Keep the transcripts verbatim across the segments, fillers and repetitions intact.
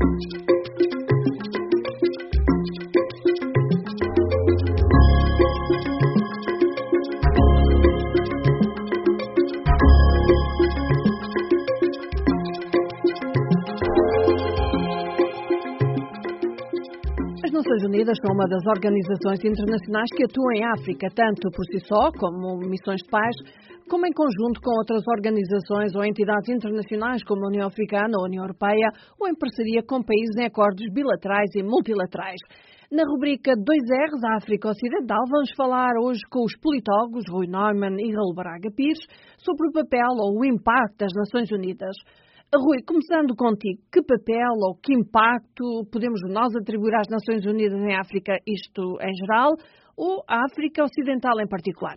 As Nações Unidas são uma das organizações internacionais que atuam em África, tanto por si só, como missões de paz, como em conjunto com outras organizações ou entidades internacionais como a União Africana ou a União Europeia, ou em parceria com países em acordos bilaterais e multilaterais. Na rubrica dois R's, a África Ocidental, vamos falar hoje com os politólogos Rui Neumann e Raul Braga Pires sobre o papel ou o impacto das Nações Unidas. Rui, começando contigo, que papel ou que impacto podemos nós atribuir às Nações Unidas em África, isto em geral, ou à África Ocidental em particular?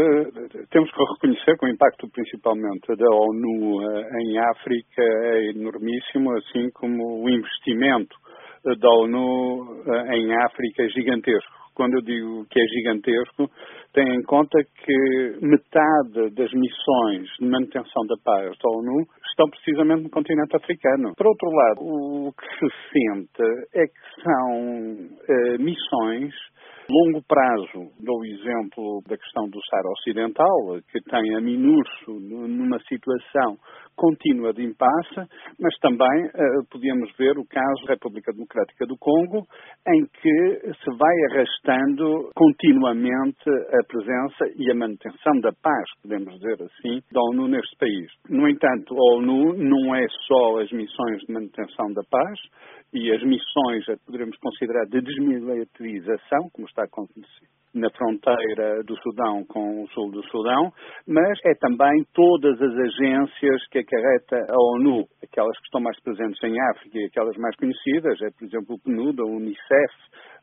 Uh, temos que reconhecer que o impacto principalmente da ONU uh, em África é enormíssimo, assim como o investimento uh, da ONU uh, em África é gigantesco. Quando eu digo que é gigantesco, tenha em conta que metade das missões de manutenção da paz da ONU estão precisamente no continente africano. Por outro lado, o que se sente é que são uh, missões longo prazo. Dou o exemplo da questão do Saara Ocidental, que tem a MINURSO numa situação contínua de impasse, mas também uh, podíamos ver o caso da República Democrática do Congo, em que se vai arrastando continuamente a presença e a manutenção da paz, podemos dizer assim, da ONU neste país. No entanto, a ONU não é só as missões de manutenção da paz e as missões, poderemos considerar, de desmilitarização, como está acontecendo na fronteira do Sudão com o sul do Sudão, mas é também todas as agências que acarreta a ONU, aquelas que estão mais presentes em África e aquelas mais conhecidas, é por exemplo o PNUD, a UNICEF,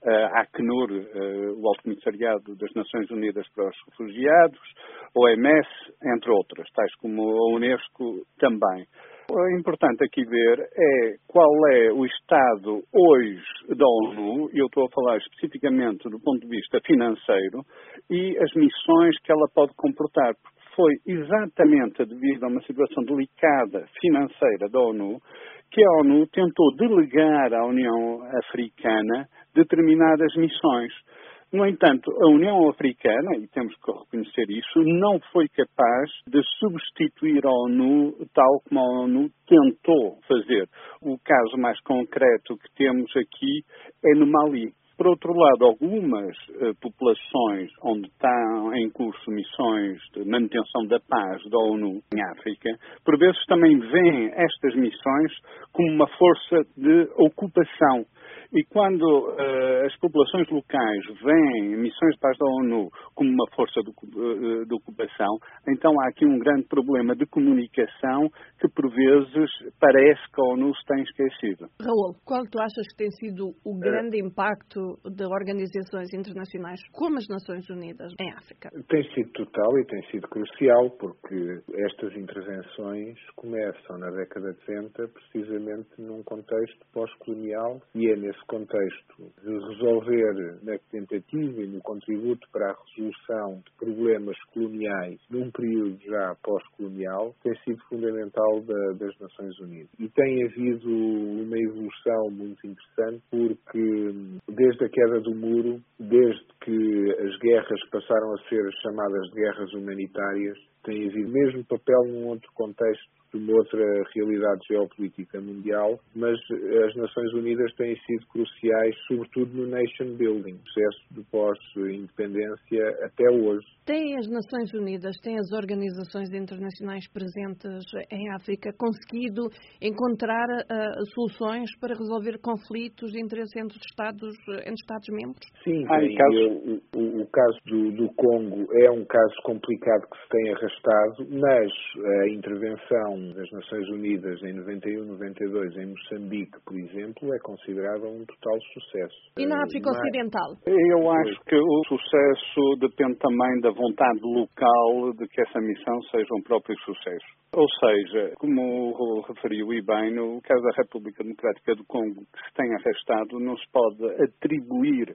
a ACNUR, o Alto Comissariado das Nações Unidas para os Refugiados, a O M S, entre outras, tais como a Unesco também. O importante aqui ver é qual é o estado hoje da ONU, e eu estou a falar especificamente do ponto de vista financeiro, e as missões que ela pode comportar, porque foi exatamente devido a uma situação delicada financeira da ONU que a ONU tentou delegar à União Africana determinadas missões. No entanto, a União Africana, e temos que reconhecer isso, não foi capaz de substituir a ONU tal como a ONU tentou fazer. O caso mais concreto que temos aqui é no Mali. Por outro lado, algumas uh, populações onde estão em curso missões de manutenção da paz da ONU em África, por vezes também veem estas missões como uma força de ocupação. E quando uh, as populações locais veem missões de paz da ONU como uma força de, uh, de ocupação, então há aqui um grande problema de comunicação que, por vezes, parece que a ONU se tem esquecido. Raul, qual tu achas que tem sido o grande impacto de organizações internacionais como as Nações Unidas em África? Tem sido total e tem sido crucial, porque estas intervenções começam na década de setenta, precisamente num contexto pós-colonial, e é nesse contexto de resolver na tentativa e no contributo para a resolução de problemas coloniais num período já pós-colonial, tem sido fundamental da, das Nações Unidas. E tem havido uma evolução muito interessante, porque desde a queda do muro, desde que as guerras passaram a ser chamadas de guerras humanitárias, tem havido mesmo papel num outro contexto, de uma outra realidade geopolítica mundial, mas as Nações Unidas têm sido cruciais, sobretudo no nation building, processo de pós-independência até hoje. Têm as Nações Unidas, têm as organizações internacionais presentes em África conseguido encontrar uh, soluções para resolver conflitos de interesse entre Estados, entre Estados-membros? Sim, ah, tem, caso... o, o, o caso do, do Congo é um caso complicado que se tem arrastado, mas a intervenção das Nações Unidas em noventa e um, noventa e dois em Moçambique, por exemplo, é considerada um total sucesso. E na África Mas... Ocidental? Eu acho que o sucesso depende também da vontade local de que essa missão seja um próprio sucesso. Ou seja, como referiu e bem, no caso da República Democrática do Congo, que se tem arrastado, não se pode atribuir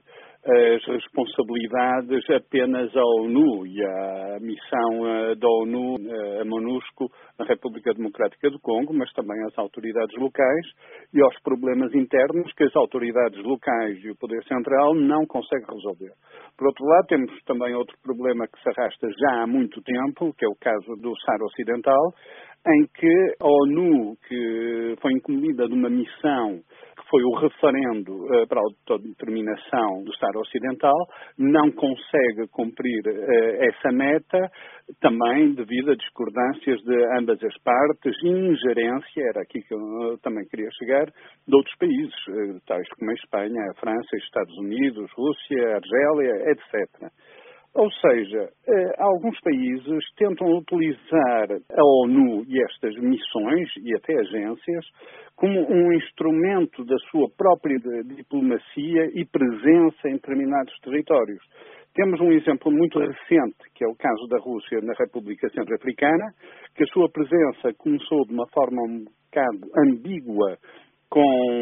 as responsabilidades apenas à ONU e à missão da ONU, a MONUSCO, na República Democrática do Congo, mas também às autoridades locais e aos problemas internos que as autoridades locais e o Poder Central não conseguem resolver. Por outro lado, temos também outro problema que se arrasta já há muito tempo, que é o caso do Saara Ocidental, em que a ONU, que foi incumbida de uma missão que foi o referendo uh, para a autodeterminação do Saara Ocidental, não consegue cumprir uh, essa meta, também devido a discordâncias de ambas as partes e ingerência, era aqui que eu também queria chegar, de outros países, uh, tais como a Espanha, a França, Estados Unidos, Rússia, Argélia, etcétera. Ou seja, alguns países tentam utilizar a ONU e estas missões, e até agências, como um instrumento da sua própria diplomacia e presença em determinados territórios. Temos um exemplo muito recente, que é o caso da Rússia na República Centro-Africana, que a sua presença começou de uma forma um bocado ambígua, com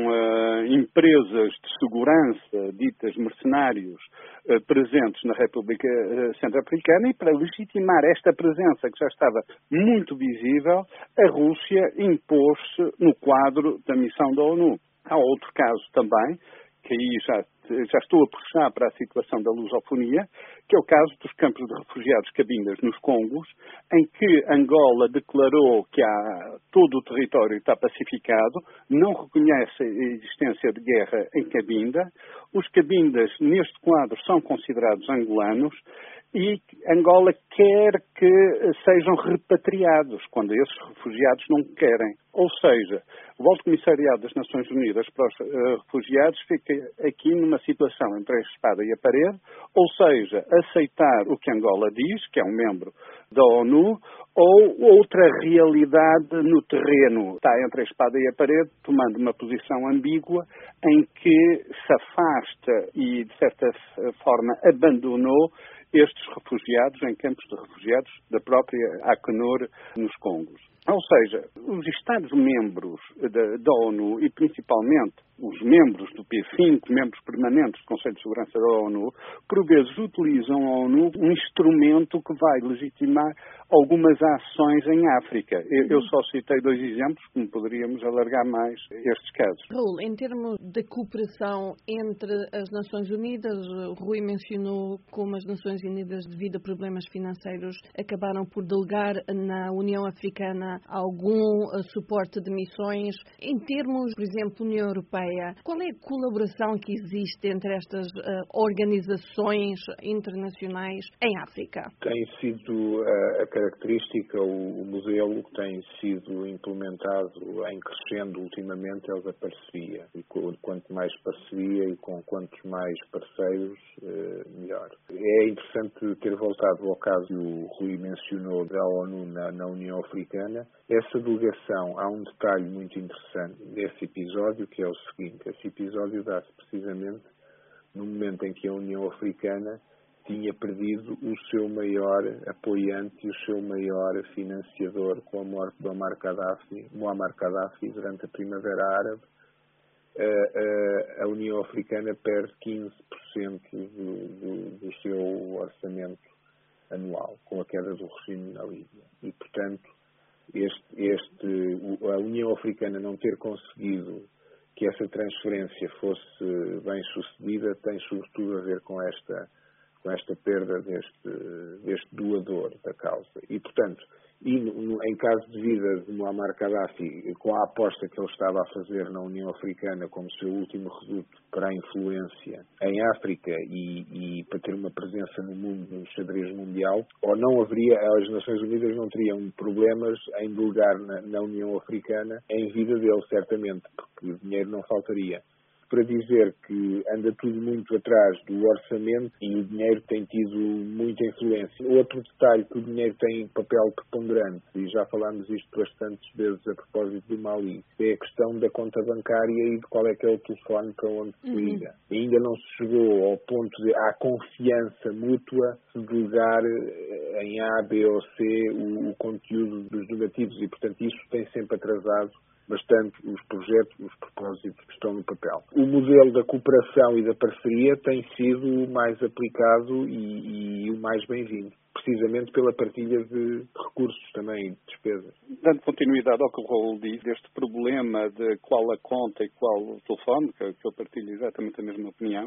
uh, empresas de segurança, ditas mercenários, uh, presentes na República uh, Centro-Africana, e para legitimar esta presença, que já estava muito visível, a Rússia impôs-se no quadro da missão da ONU. Há outro caso também, que aí já, já estou a puxar para a situação da lusofonia, que é o caso dos campos de refugiados cabindas nos Congos, em que Angola declarou que há, todo o território está pacificado, não reconhece a existência de guerra em Cabinda, os cabindas neste quadro são considerados angolanos, e Angola quer que sejam repatriados, quando esses refugiados não querem. Ou seja, o Alto Comissariado das Nações Unidas para os uh, Refugiados fica aqui numa situação entre a espada e a parede, ou seja, aceitar o que Angola diz, que é um membro da ONU, ou outra realidade no terreno. Está entre a espada e a parede, tomando uma posição ambígua, em que se afasta e, de certa forma, abandonou estes refugiados em campos de refugiados da própria Acnur nos Congos. Ou seja, os Estados-membros da, da ONU e principalmente os membros do P cinco, membros permanentes do Conselho de Segurança da ONU, por vezes utilizam a ONU um instrumento que vai legitimar algumas ações em África. Eu, eu só citei dois exemplos, como poderíamos alargar mais estes casos. Raul, em termos de cooperação entre as Nações Unidas, o Rui mencionou como as Nações Unidas, devido a problemas financeiros, acabaram por delegar na União Africana algum uh, suporte de missões. Em termos, por exemplo, União Europeia, qual é a colaboração que existe entre estas uh, organizações internacionais em África? Tem sido uh, a característica, o, o modelo que tem sido implementado em crescendo ultimamente é o da parceria. E quanto mais parceria e com quantos mais parceiros, uh, melhor. É interessante ter voltado ao caso que o Rui mencionou da ONU na, na União Africana. Essa delegação, há um detalhe muito interessante desse episódio, que é o seguinte: esse episódio dá-se precisamente no momento em que a União Africana tinha perdido o seu maior apoiante e o seu maior financiador com a morte de Muammar Gaddafi, Muammar Gaddafi durante a Primavera Árabe. A, a, a União Africana perde quinze por cento do, do, do seu orçamento anual com a queda do regime na Líbia. E, portanto, este, este, a União Africana não ter conseguido que essa transferência fosse bem sucedida tem sobretudo a ver com esta, com esta perda deste, deste doador da causa. E, portanto, e no, em caso de vida de Muammar Gaddafi, com a aposta que ele estava a fazer na União Africana como seu último reduto para a influência em África e, e para ter uma presença no mundo, no xadrez mundial, ou não haveria, as Nações Unidas não teriam problemas em delegar na, na União Africana em vida dele, certamente, porque dinheiro não faltaria. Para dizer que anda tudo muito atrás do orçamento e o dinheiro tem tido muita influência. Outro detalhe que o dinheiro tem papel preponderante, e já falámos isto bastantes vezes a propósito do Mali, é a questão da conta bancária e de qual é que é o telefone para onde se liga. Uhum. E ainda não se chegou ao ponto de há confiança mútua de delegar em A, B ou C o, o conteúdo dos donativos e, portanto, isso tem sempre atrasado bastante os projetos, os propósitos que estão no papel. O modelo da cooperação e da parceria tem sido o mais aplicado e, e o mais bem-vindo, precisamente pela partilha de recursos também e de despesas. Dando continuidade ao que o Raul disse, deste problema de qual a conta e qual o telefone, que, que eu partilho exatamente a mesma opinião,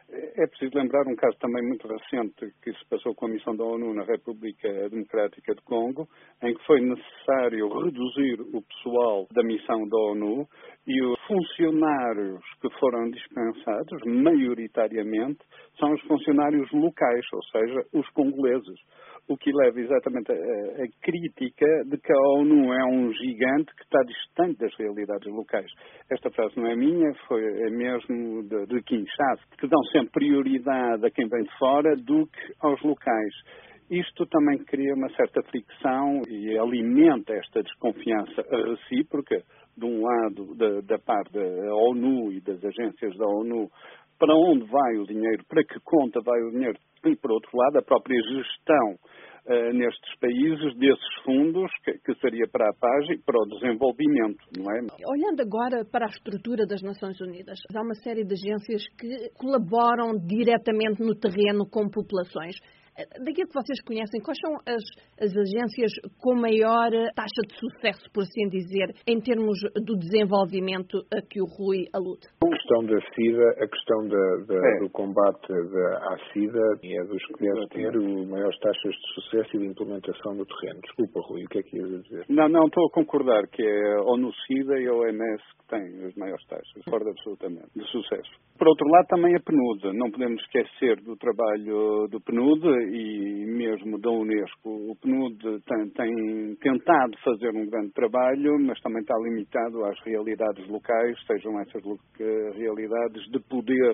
é preciso lembrar um caso também muito recente que se passou com a missão da ONU na República Democrática do Congo, em que foi necessário reduzir o pessoal da missão da ONU e os funcionários que foram dispensados, maioritariamente, são os funcionários locais, ou seja, os congoleses. O que leva exatamente a, a crítica de que a ONU é um gigante que está distante das realidades locais. Esta frase não é minha, foi é mesmo de, de Kinshasa, que dão sempre prioridade a quem vem de fora do que aos locais. Isto também cria uma certa fricção e alimenta esta desconfiança recíproca, de um lado, da, da parte da ONU e das agências da ONU, para onde vai o dinheiro, para que conta vai o dinheiro, e, por outro lado, a própria gestão uh, nestes países desses fundos, que, que seria para a paz e para o desenvolvimento, não é? Olhando agora para a estrutura das Nações Unidas, há uma série de agências que colaboram diretamente no terreno com populações. Daquilo que vocês conhecem, quais são as, as agências com maior taxa de sucesso, por assim dizer, em termos do desenvolvimento a que o Rui alude? A questão da SIDA, a questão da, da, é. do combate da, à SIDA é dos que deve ter maiores taxas de sucesso e de implementação no terreno. Desculpa, Rui, o que é que ias dizer? Não, não, estou a concordar que é a ONU-SIDA e a O M S que têm as maiores taxas, concordo absolutamente, de sucesso. Por outro lado, também a PNUD. Não podemos esquecer do trabalho do PNUD e mesmo da Unesco. O PNUD tem, tem tentado fazer um grande trabalho, mas também está limitado às realidades locais, sejam essas realidades de poder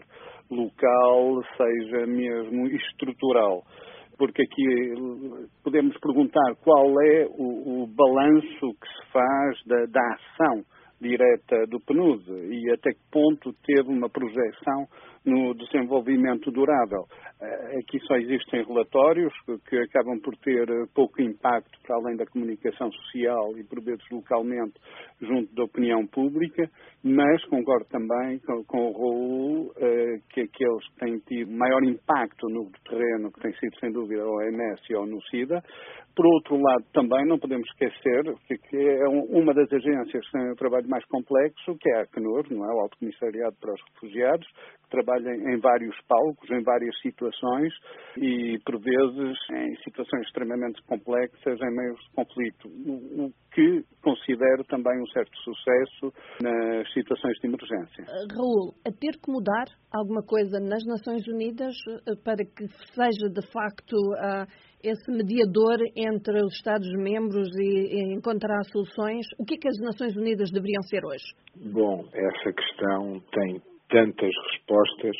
local, seja mesmo estrutural. Porque aqui podemos perguntar qual é o, o balanço que se faz da, da ação direta do PNUD e até que ponto teve uma projeção no desenvolvimento durável. Aqui só existem relatórios que acabam por ter pouco impacto para além da comunicação social e por vezes localmente junto da opinião pública, mas concordo também com, com o Raul que aqueles que têm tido maior impacto no terreno, que tem sido sem dúvida a O M S e a ONU-SIDA. Por outro lado, também não podemos esquecer que, que é uma das agências que tem um trabalho mais complexo, que é a ACNUR, não é? O Alto Comissariado para os Refugiados, que trabalha em vários palcos, em várias situações e, por vezes, em situações extremamente complexas, em meios de conflito, o que considero também um certo sucesso nas situações de emergência. Raul, a ter que mudar alguma coisa nas Nações Unidas para que seja, de facto, uh, esse mediador entre os Estados-membros e, e encontrar soluções, o que é que as Nações Unidas deveriam ser hoje? Bom, essa questão tem tantas respostas.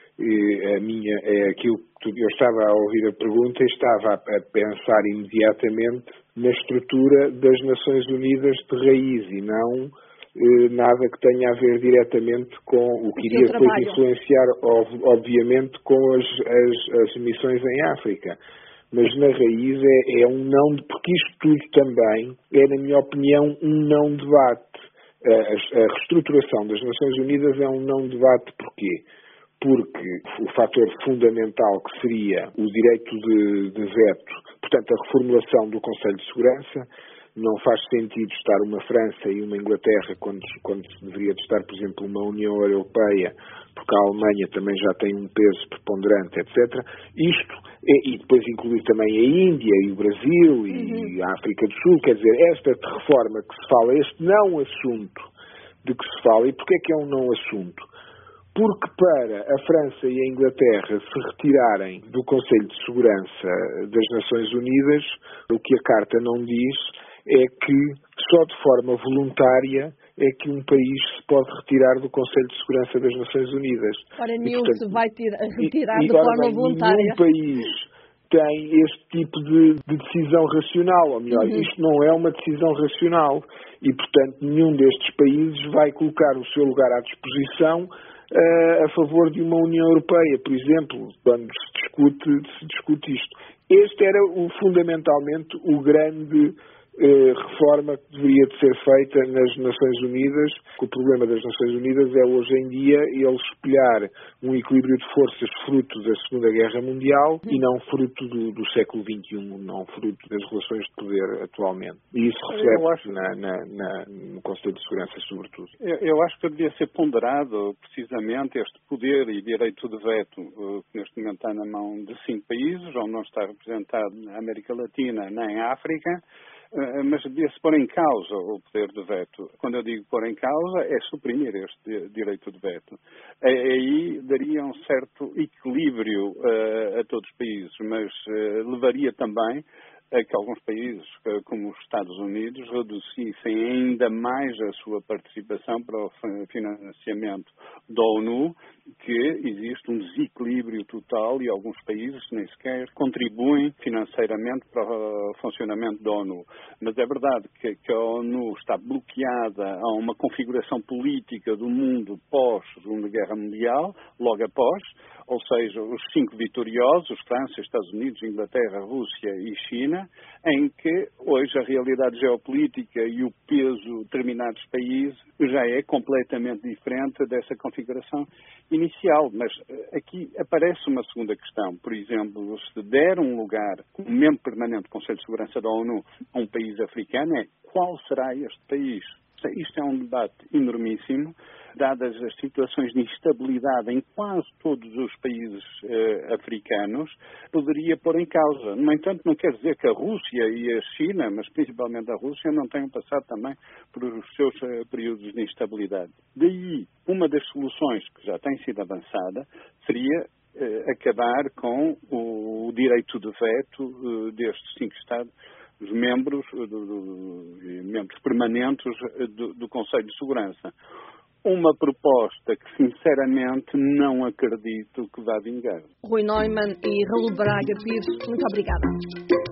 E a minha é aquilo que eu estava a ouvir a pergunta e estava a pensar imediatamente na estrutura das Nações Unidas de raiz e não eh, nada que tenha a ver diretamente com o que iria depois influenciar, obviamente, com as, as, as missões em África. Mas na raiz é, é um não, porque isto tudo também é, na minha opinião, um não debate. A, a reestruturação das Nações Unidas é um não debate. Porquê? Porque o fator fundamental que seria o direito de, de veto, portanto a reformulação do Conselho de Segurança, não faz sentido estar uma França e uma Inglaterra quando, quando se deveria estar, por exemplo, uma União Europeia, porque a Alemanha também já tem um peso preponderante, etcétera. Isto, é, e depois incluir também a Índia e o Brasil e uhum. a África do Sul, quer dizer, esta reforma que se fala, este não assunto de que se fala, e porquê é que é um não assunto? Porque para a França e a Inglaterra se retirarem do Conselho de Segurança das Nações Unidas, o que a Carta não diz é que só de forma voluntária é que um país se pode retirar do Conselho de Segurança das Nações Unidas. Ora, nenhum se vai tira, retirar e, de e, forma bem, voluntária. Nenhum país tem este tipo de, de decisão racional, ou melhor, uhum. isto não é uma decisão racional e, portanto, nenhum destes países vai colocar o seu lugar à disposição Uh, a favor de uma União Europeia, por exemplo, quando se discute, se discute isto. Este era o, fundamentalmente o grande eh, reforma que deveria de ser feita nas Nações Unidas. O problema das Nações Unidas é hoje em dia ele espelhar um equilíbrio de forças fruto da Segunda Guerra Mundial e não fruto do, do século vinte e um, não fruto das relações de poder atualmente. E isso reflete na, na, na, no Conselho de Segurança, sobretudo. Eu, eu acho que devia ser ponderado precisamente este poder e direito de veto que neste momento está na mão de cinco países, onde não está representado na América Latina nem África, mas devia-se pôr em causa o poder de veto. Quando eu digo pôr em causa, é suprimir este direito de veto. Aí daria um certo equilíbrio uh, a todos os países, mas uh, levaria também a que alguns países, como os Estados Unidos, reduzissem ainda mais a sua participação para o financiamento da ONU, que existe um desequilíbrio total e alguns países nem sequer contribuem financeiramente para o funcionamento da ONU. Mas é verdade que, que a ONU está bloqueada a uma configuração política do mundo pós-Segunda Guerra Mundial, logo após, ou seja, os cinco vitoriosos, França, Estados Unidos, Inglaterra, Rússia e China, em que hoje a realidade geopolítica e o peso de determinados países já é completamente diferente dessa configuração inicial. Mas aqui aparece uma segunda questão. Por exemplo, se der um lugar como membro permanente do Conselho de Segurança da ONU a um país africano, é qual será este país? Isto é um debate enormíssimo, dadas as situações de instabilidade em quase todos os países eh, africanos, poderia pôr em causa. No entanto, não quer dizer que a Rússia e a China, mas principalmente a Rússia, não tenham passado também por os seus eh, períodos de instabilidade. Daí, uma das soluções que já tem sido avançada seria eh, acabar com o direito de veto eh, destes cinco Estados, os membros, do, do, membros permanentes do, do Conselho de Segurança. Uma proposta que, sinceramente, não acredito que vá vingar. Rui Neumann e Raul Braga Pires, muito obrigada.